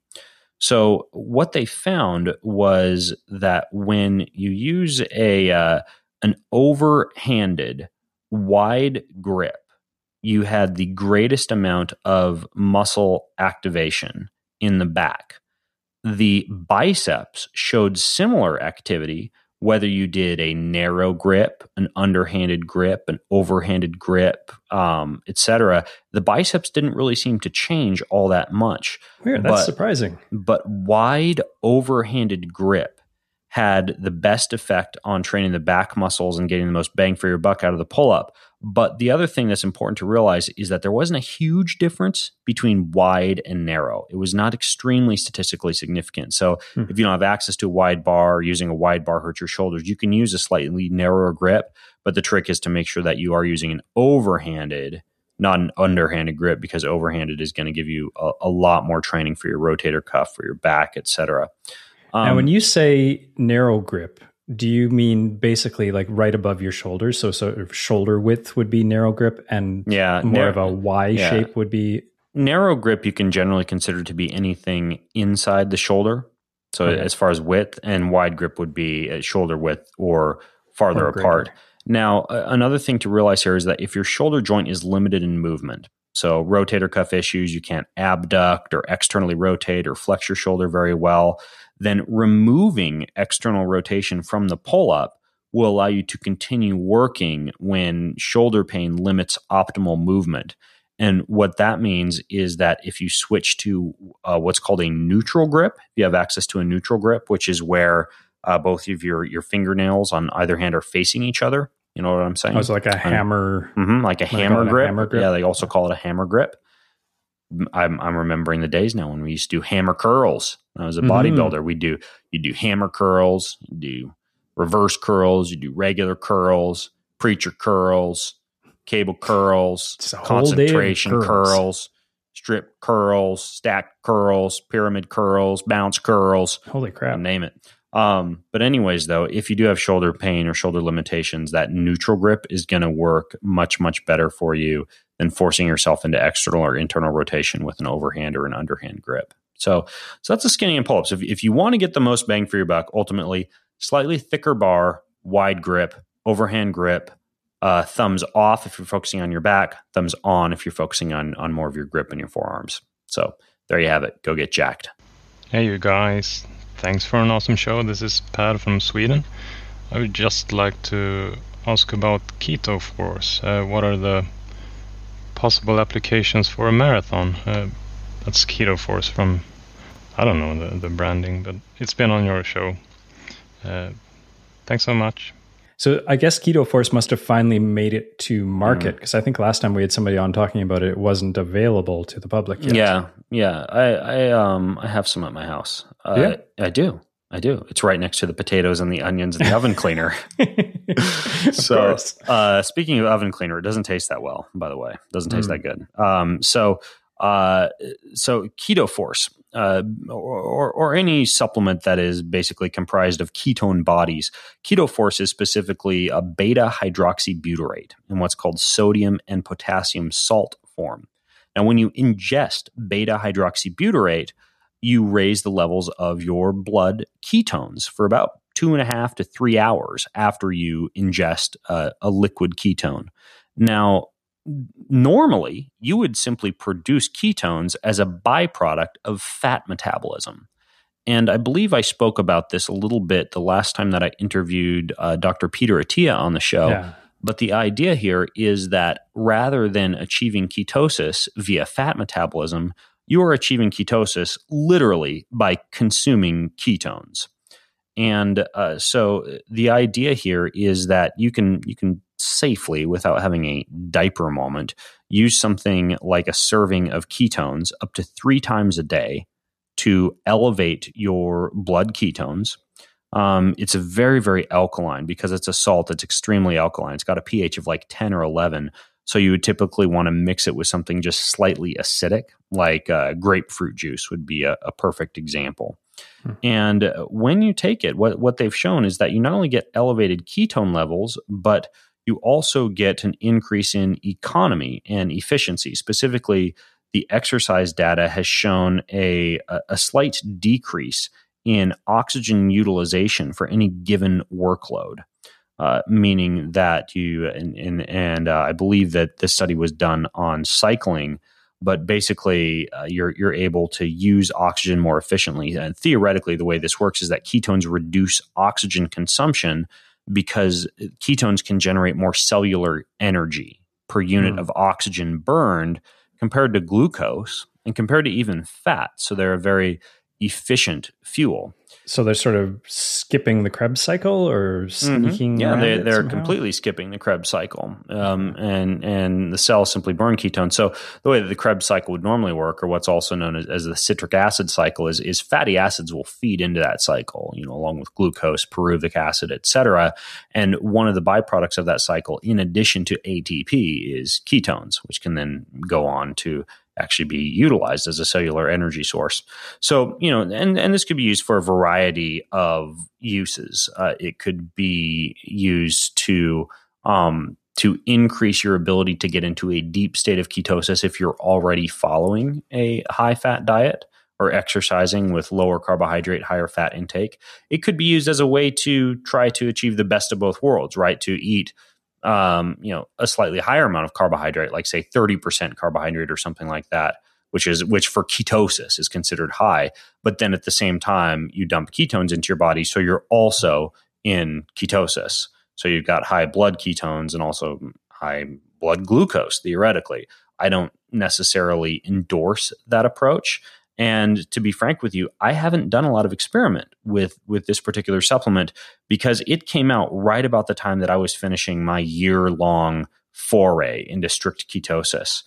So what they found was that when you use a uh, an overhanded wide grip, you had the greatest amount of muscle activation in the back. The biceps showed similar activity, whether you did a narrow grip, an underhanded grip, an overhanded grip, um, et cetera. The biceps didn't really seem to change all that much. Weird, that's but, surprising. But wide overhanded grip had the best effect on training the back muscles and getting the most bang for your buck out of the pull-up. But the other thing that's important to realize is that there wasn't a huge difference between wide and narrow. It was not extremely statistically significant. So hmm. if you don't have access to a wide bar or using a wide bar hurts your shoulders, you can use a slightly narrower grip. But the trick is to make sure that you are using an overhanded, not an underhanded grip, because overhanded is going to give you a, a lot more training for your rotator cuff, for your back, et cetera. Um, now, when you say narrow grip, do you mean basically like right above your shoulders? So sort of shoulder width would be narrow grip, and yeah, more nar- of a Y yeah. shape would be? Narrow grip you can generally consider to be anything inside the shoulder. So okay. as far as width, and wide grip would be at shoulder width or farther or apart. Greater. Now, uh, another thing to realize here is that if your shoulder joint is limited in movement, so rotator cuff issues, you can't abduct or externally rotate or flex your shoulder very well, then removing external rotation from the pull-up will allow you to continue working when shoulder pain limits optimal movement. And what that means is that if you switch to uh, what's called a neutral grip, if you have access to a neutral grip, which is where uh, both of your, your fingernails on either hand are facing each other, you know what I'm saying? Oh, it's like a hammer. Mm-hmm, like a hammer grip. a hammer grip. Yeah, they also call it a hammer grip. I'm, I'm remembering the days now when we used to do hammer curls. When I was a bodybuilder, mm-hmm. we do you do hammer curls, you do reverse curls, you do regular curls, preacher curls, cable curls, concentration curls. curls, strip curls, stack curls, pyramid curls, bounce curls. Holy crap! Name it. Um, but anyways, though, if you do have shoulder pain or shoulder limitations, that neutral grip is going to work much, much better for you than forcing yourself into external or internal rotation with an overhand or an underhand grip. So, so that's the skinny and pull-ups. If, if you want to get the most bang for your buck, ultimately, slightly thicker bar, wide grip, overhand grip, uh, thumbs off if you're focusing on your back, thumbs on if you're focusing on, on more of your grip in your forearms. So there you have it. Go get jacked. Hey, you guys. Thanks for an awesome show. This is Per from Sweden. I would just like to ask about Keto Force. Uh, what are the possible applications for a marathon? Uh, that's Keto Force from, I don't know the, the branding, but it's been on your show. Uh, thanks so much. So I guess Keto Force must have finally made it to market, because mm. I think last time we had somebody on talking about it, it wasn't available to the public yet. Yeah, yeah. I, I um I have some at my house. Uh, yeah, I do. I do. It's right next to the potatoes and the onions and the oven cleaner. So, uh, speaking of oven cleaner, it doesn't taste that well, by the way. It doesn't taste mm. that good. Um, so, uh, so Keto Force, uh, or, or, or any supplement that is basically comprised of ketone bodies. Keto Force is specifically a beta hydroxybutyrate in what's called sodium and potassium salt form. Now, when you ingest beta hydroxybutyrate, you raise the levels of your blood ketones for about two and a half to three hours after you ingest uh, a liquid ketone. Now, normally, you would simply produce ketones as a byproduct of fat metabolism. And I believe I spoke about this a little bit the last time that I interviewed uh, Doctor Peter Attia on the show. Yeah. But the idea here is that rather than achieving ketosis via fat metabolism, you are achieving ketosis literally by consuming ketones. And uh, so the idea here is that you can you can safely, without having a diaper moment, use something like a serving of ketones up to three times a day to elevate your blood ketones. Um, it's a very, very alkaline because it's a salt. It's extremely alkaline. It's got a pH of like ten or eleven. So you would typically want to mix it with something just slightly acidic, like uh, grapefruit juice would be a, a perfect example. Hmm. And uh, when you take it, what, what they've shown is that you not only get elevated ketone levels, but you also get an increase in economy and efficiency. Specifically, the exercise data has shown a, a, a slight decrease in oxygen utilization for any given workload. Uh, meaning that you, and, and, and uh, I believe that this study was done on cycling, but basically uh, you're you're able to use oxygen more efficiently. And theoretically, the way this works is that ketones reduce oxygen consumption because ketones can generate more cellular energy per unit mm. of oxygen burned compared to glucose and compared to even fat. So they're a very efficient fuel. So they're sort of skipping the Krebs cycle or sneaking mm-hmm. Yeah, around they, it they're somehow? completely skipping the Krebs cycle. Um, and, and the cells simply burn ketones. So the way that the Krebs cycle would normally work, or what's also known as, as the citric acid cycle, is, is fatty acids will feed into that cycle, you know, along with glucose, pyruvic acid, et cetera. And one of the byproducts of that cycle, in addition to A T P, is ketones, which can then go on to actually be utilized as a cellular energy source. So, you know, and, and this could be used for a variety of uses. Uh, it could be used to um, to increase your ability to get into a deep state of ketosis if you're already following a high-fat diet or exercising with lower carbohydrate, higher fat intake. It could be used as a way to try to achieve the best of both worlds, right? To eat um, you know, a slightly higher amount of carbohydrate, like say thirty percent carbohydrate or something like that, which is, which for ketosis is considered high. But then at the same time, you dump ketones into your body. So you're also in ketosis. So you've got high blood ketones and also high blood glucose, theoretically. I don't necessarily endorse that approach. And to be frank with you, I haven't done a lot of experiment with, with this particular supplement because it came out right about the time that I was finishing my year-long foray into strict ketosis.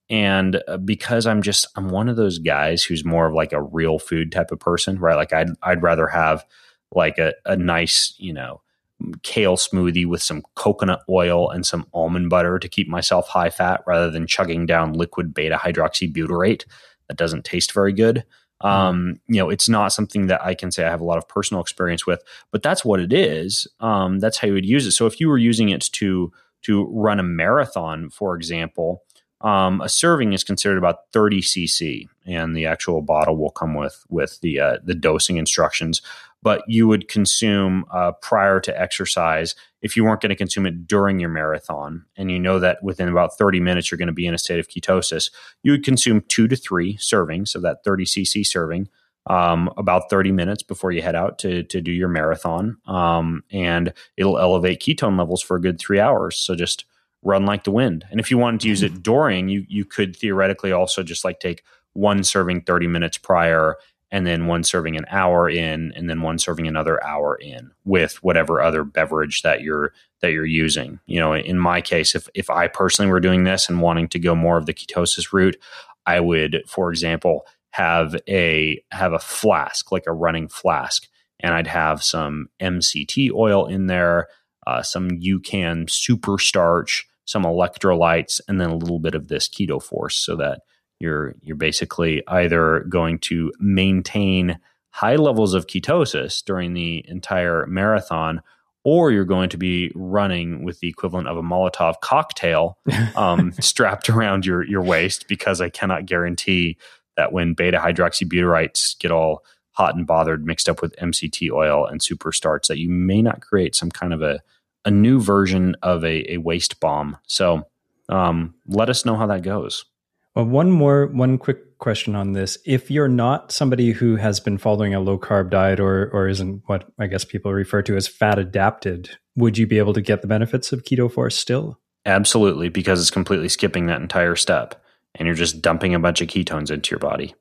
And because I'm just, I'm one of those guys who's more of like a real food type of person, right? Like I'd, I'd rather have like a, a nice, you know, kale smoothie with some coconut oil and some almond butter to keep myself high fat rather than chugging down liquid beta hydroxybutyrate. That doesn't taste very good. Um, you know, it's not something that I can say I have a lot of personal experience with, but that's what it is. Um, that's how you would use it. So if you were using it to to run a marathon, for example, um, a serving is considered about thirty C C, and the actual bottle will come with with the uh, the dosing instructions. But you would consume uh, prior to exercise if you weren't going to consume it during your marathon, and you know that within about thirty minutes you're going to be in a state of ketosis, you would consume two to three servings of that thirty C C serving um, about thirty minutes before you head out to to do your marathon, um, and it'll elevate ketone levels for a good three hours. So just run like the wind. And if you wanted to use it during, you you could theoretically also just like take one serving thirty minutes prior, and then one serving an hour in, and then one serving another hour in with whatever other beverage that you're that you're using. You know, in my case, if if I personally were doing this and wanting to go more of the ketosis route, I would, for example, have a have a flask, like a running flask, and I'd have some M C T oil in there, uh, some UCAN super starch, some electrolytes, and then a little bit of this Keto Force, so that You're you're basically either going to maintain high levels of ketosis during the entire marathon, or you're going to be running with the equivalent of a Molotov cocktail um, strapped around your, your waist, because I cannot guarantee that when beta hydroxybutyrites get all hot and bothered mixed up with M C T oil and super starch, that you may not create some kind of a, a new version of a, a waste bomb. So um, let us know how that goes. Well, one more, one quick question on this. If you're not somebody who has been following a low carb diet or or isn't what I guess people refer to as fat adapted, would you be able to get the benefits of Keto Force still? Absolutely, because it's completely skipping that entire step, and you're just dumping a bunch of ketones into your body.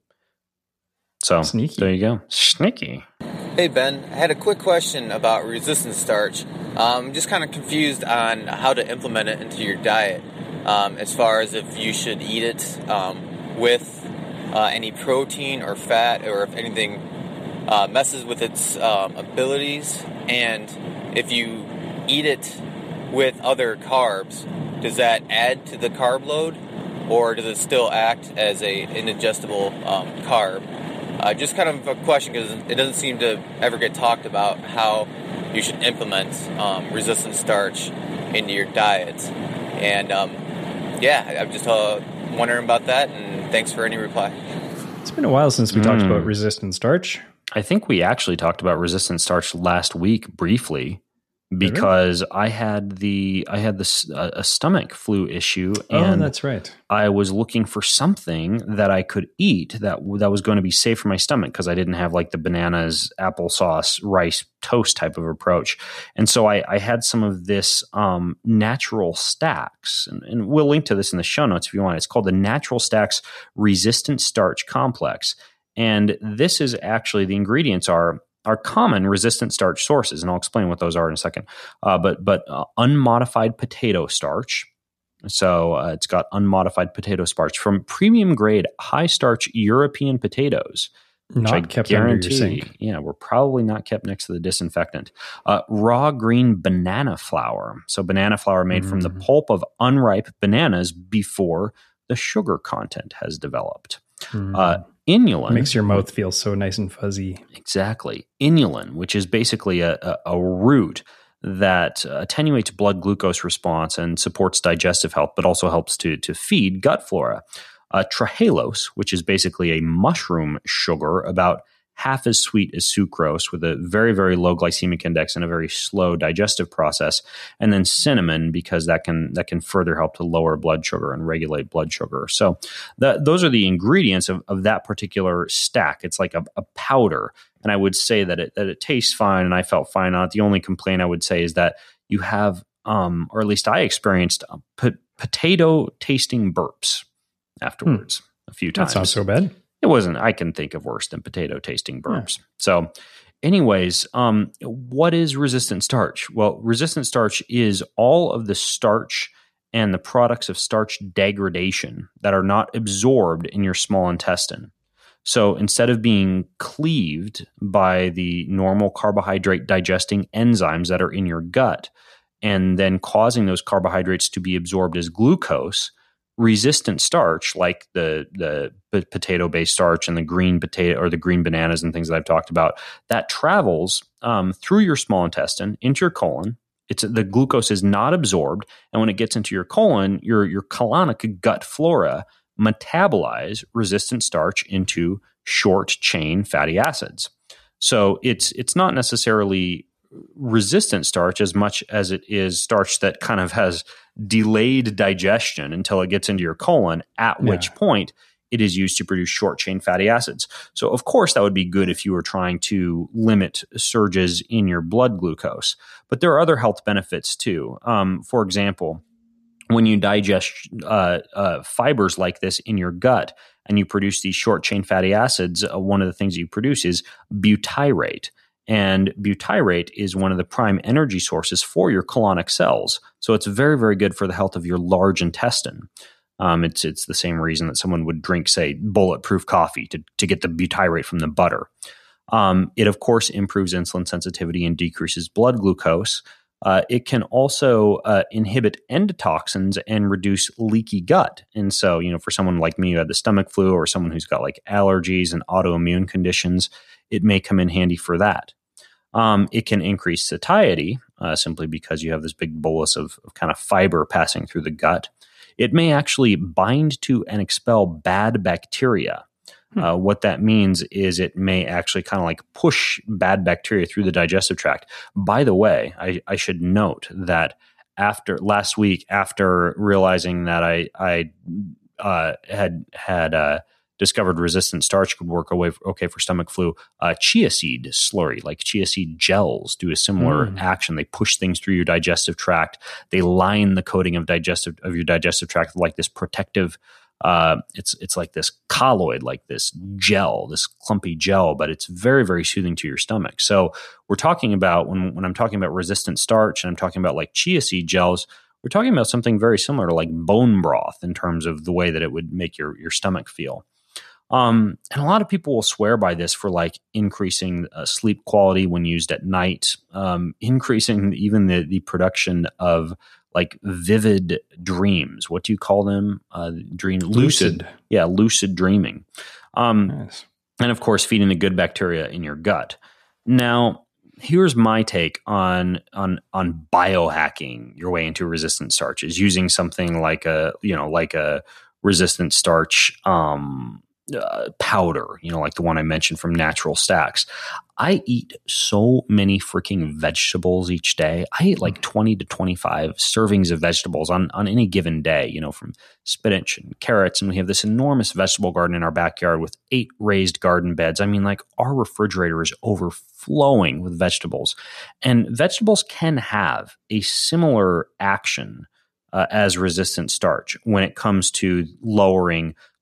So Sneaky. There you go. Sneaky. Hey, Ben. I had a quick question about resistant starch. I'm just kind of confused on how to implement it into your diet. Um, as far as if you should eat it um, with uh, any protein or fat, or if anything uh, messes with its um, abilities, and if you eat it with other carbs, does that add to the carb load, or does it still act as a indigestible um, carb? Uh, just kind of a question, because it doesn't seem to ever get talked about how you should implement um, resistant starch into your diet. And um, yeah, I'm just uh, wondering about that, and thanks for any reply. It's been a while since we mm. talked about resistant starch. I think we actually talked about resistant starch last week briefly, because really? I had the I had this uh, a stomach flu issue, and oh, that's right. I was looking for something that I could eat that that was going to be safe for my stomach, because I didn't have like the bananas, applesauce, rice, toast type of approach. And so I, I had some of this um, Natural Stacks, and, and we'll link to this in the show notes if you want. It's called the Natural Stacks Resistant Starch Complex. And this is actually, the ingredients are are common resistant starch sources, and I'll explain what those are in a second. Uh, but but uh, unmodified potato starch. So uh, it's got unmodified potato starch from premium grade high starch European potatoes. Not I kept guarantee, under your sink. Yeah, we're probably not kept next to the disinfectant. Uh, raw green banana flour. So banana flour made mm. from the pulp of unripe bananas before the sugar content has developed. Mm. Uh, inulin. Makes your mouth feel so nice and fuzzy. Exactly. Inulin, which is basically a, a, a root that attenuates blood glucose response and supports digestive health, but also helps to, to feed gut flora. Uh, trehalose, which is basically a mushroom sugar, about half as sweet as sucrose, with a very, very low glycemic index and a very slow digestive process. And then cinnamon, because that can that can further help to lower blood sugar and regulate blood sugar. So that, those are the ingredients of, of that particular stack. It's like a, a powder. And I would say that it that it tastes fine, and I felt fine on it. The only complaint I would say is that you have, um, or at least I experienced, uh, po- potato tasting burps afterwards hmm. a few times. That's not so bad. It wasn't. I can think of worse than potato tasting burps. Yeah. So, anyways, um, what is resistant starch? Well, resistant starch is all of the starch and the products of starch degradation that are not absorbed in your small intestine. So instead of being cleaved by the normal carbohydrate digesting enzymes that are in your gut and then causing those carbohydrates to be absorbed as glucose, resistant starch, like the the potato-based starch and the green potato or the green bananas and things that I've talked about, that travels um, through your small intestine into your colon. It's the glucose is not absorbed, and when it gets into your colon, your your colonic gut flora metabolize resistant starch into short chain fatty acids. So it's it's not necessarily resistant starch as much as it is starch that kind of has delayed digestion until it gets into your colon, at yeah. which point it is used to produce short chain fatty acids. So of course that would be good if you were trying to limit surges in your blood glucose, but there are other health benefits too. Um, for example, when you digest uh, uh, fibers like this in your gut and you produce these short chain fatty acids, uh, one of the things you produce is butyrate. And butyrate is one of the prime energy sources for your colonic cells. So it's very, very good for the health of your large intestine. Um, it's it's the same reason that someone would drink, say, bulletproof coffee to, to get the butyrate from the butter. Um, it, of course, improves insulin sensitivity and decreases blood glucose. Uh, it can also uh, inhibit endotoxins and reduce leaky gut. And so, you know, for someone like me who had the stomach flu, or someone who's got like allergies and autoimmune conditions, it may come in handy for that. Um, it can increase satiety uh, simply because you have this big bolus of, of kind of fiber passing through the gut. It may actually bind to and expel bad bacteria. Hmm. Uh, what that means is it may actually kind of like push bad bacteria through the digestive tract. By the way, I, I should note that after last week, after realizing that I I uh, had had uh, discovered resistant starch could work away for, okay for stomach flu, uh, chia seed slurry, like chia seed gels, do a similar mm. action. They push things through your digestive tract. They line the coating of digestive of your digestive tract with like this protective. Uh, it's it's like this colloid, like this gel, this clumpy gel, but it's very, very soothing to your stomach. So we're talking about when when I'm talking about resistant starch and I'm talking about like chia seed gels, we're talking about something very similar to like bone broth in terms of the way that it would make your your stomach feel. Um, and a lot of people will swear by this for like increasing uh, sleep quality when used at night, um, increasing even the, the production of like vivid dreams. What do you call them? Uh, dream lucid. lucid. Yeah. Lucid dreaming. Um, nice. And of course, feeding the good bacteria in your gut. Now, here's my take on, on, on biohacking your way into resistant starches, using something like a, you know, like a resistant starch, um, Uh, powder, you know, like the one I mentioned from Natural Stacks. I eat so many freaking vegetables each day. I eat like twenty to twenty-five servings of vegetables on, on any given day, you know, from spinach and carrots. And we have this enormous vegetable garden in our backyard with eight raised garden beds. I mean, like our refrigerator is overflowing with vegetables. And vegetables can have a similar action uh, as resistant starch when it comes to lowering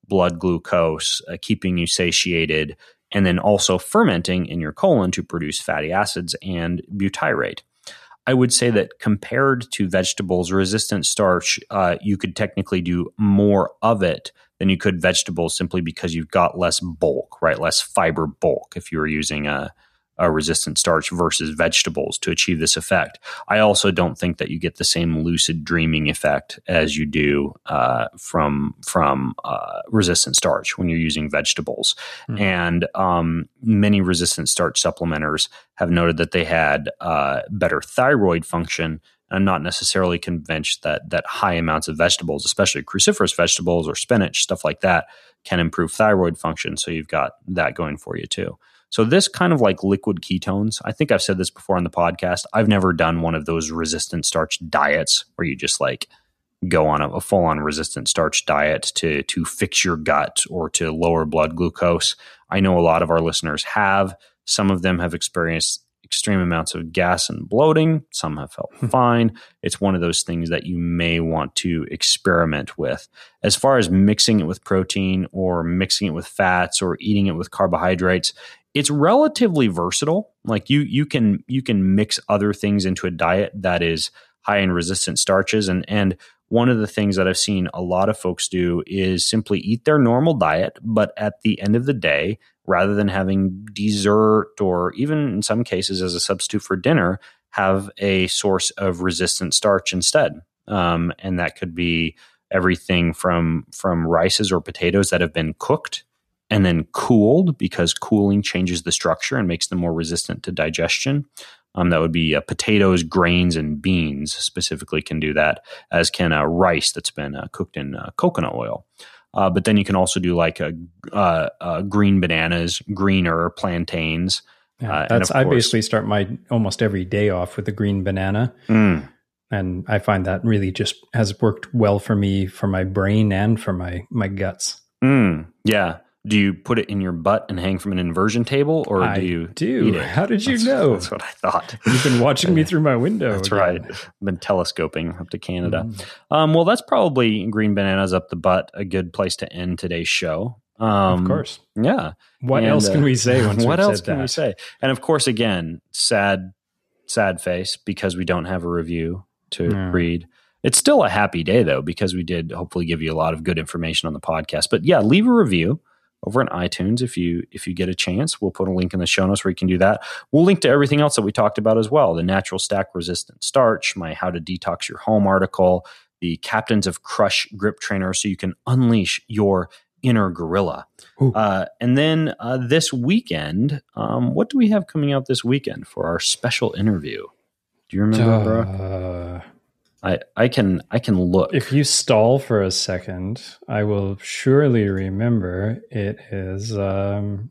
blood glucose, uh, keeping you satiated, and then also fermenting in your colon to produce fatty acids and butyrate. I would say that compared to vegetables, resistant starch, uh, you could technically do more of it than you could vegetables simply because you've got less bulk, right? Less fiber bulk if you were using a, a resistant starch versus vegetables to achieve this effect. I also don't think that you get the same lucid dreaming effect as you do uh, from from uh, resistant starch when you're using vegetables. Mm. And um, many resistant starch supplementers have noted that they had uh, better thyroid function. I'm not necessarily convinced that that high amounts of vegetables, especially cruciferous vegetables or spinach, stuff like that, can improve thyroid function. So you've got that going for you too. So this kind of like liquid ketones, I think I've said this before on the podcast. I've never done one of those resistant starch diets where you just like go on a, a full-on resistant starch diet to to fix your gut or to lower blood glucose. I know a lot of our listeners have. Some of them have experienced extreme amounts of gas and bloating. Some have felt fine. It's one of those things that you may want to experiment with. As far as mixing it with protein or mixing it with fats or eating it with carbohydrates, it's relatively versatile. Like you, you can you can mix other things into a diet that is high in resistant starches. And and one of the things that I've seen a lot of folks do is simply eat their normal diet, but at the end of the day, rather than having dessert or even in some cases as a substitute for dinner, have a source of resistant starch instead. Um, and that could be everything from from rices or potatoes that have been cooked and then cooled, because cooling changes the structure and makes them more resistant to digestion. Um, that would be uh, potatoes, grains, and beans specifically can do that, as can uh, rice that's been uh, cooked in uh, coconut oil. Uh, but then you can also do like a, uh, uh, green bananas, greener plantains. Yeah, uh, that's and of I course, basically start my almost every day off with a green banana. Mm. And I find that really just has worked well for me, for my brain and for my, my guts. Mm. Yeah. Do you put it in your butt and hang from an inversion table, or I do you do. eat it? How did you that's, know? That's what I thought. You've been watching me through my window. That's again. right. I've been telescoping up to Canada. Mm. Um, well, that's probably green bananas up the butt, a good place to end today's show. Um, Of course. Yeah. What And, else can uh, we say once what we've else said can that? we say? And of course, again, sad, sad face because we don't have a review to Mm. read. It's still a happy day though, because we did hopefully give you a lot of good information on the podcast. But yeah, leave a review over on iTunes if you if you get a chance. We'll put a link in the show notes where you can do that. We'll link to everything else that we talked about as well. The natural stack resistant starch, my how to detox your home article, the Captains of Crush grip trainer so you can unleash your inner gorilla. Uh, and then uh, this weekend, um, what do we have coming out this weekend for our special interview? Do you remember, bro? Uh, I, I can I can look. if you stall for a second, I will surely remember. It is um,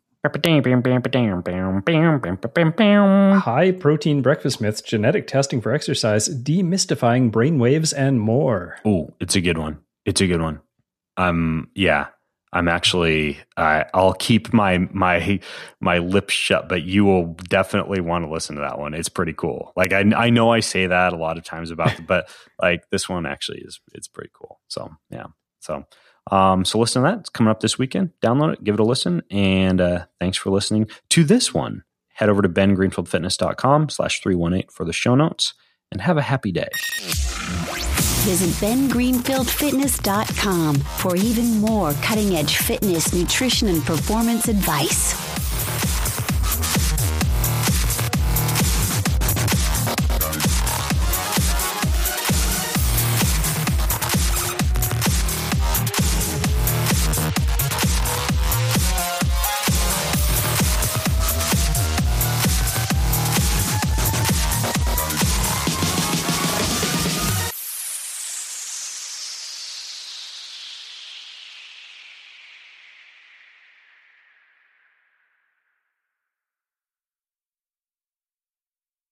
high protein breakfast myths, genetic testing for exercise, demystifying brainwaves, and more. Oh, it's a good one. It's a good one. Um, yeah, I'm actually. I I'll keep my my my lips shut, but you will definitely want to listen to that one. It's pretty cool. Like I I know I say that a lot of times about, but like this one actually is it's pretty cool. So yeah. So um, so listen to that. It's coming up this weekend. Download it, give it a listen, and uh, thanks for listening to this one. Head over to ben greenfield fitness dot com slash three one eight for the show notes, and have a happy day. Visit ben greenfield fitness dot com for even more cutting-edge fitness, nutrition, and performance advice.